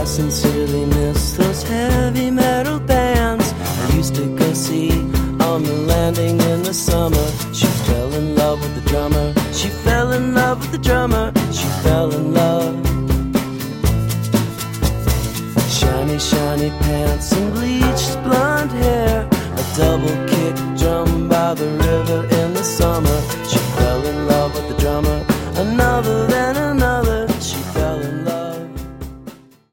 I sincerely miss those heavy metal bands I used to go see on the landing in the summer. She fell in love with the drummer. She fell in love with the drummer. She fell in love. Shiny, shiny pants and bleached blonde hair. A double kick drum by the river in the summer.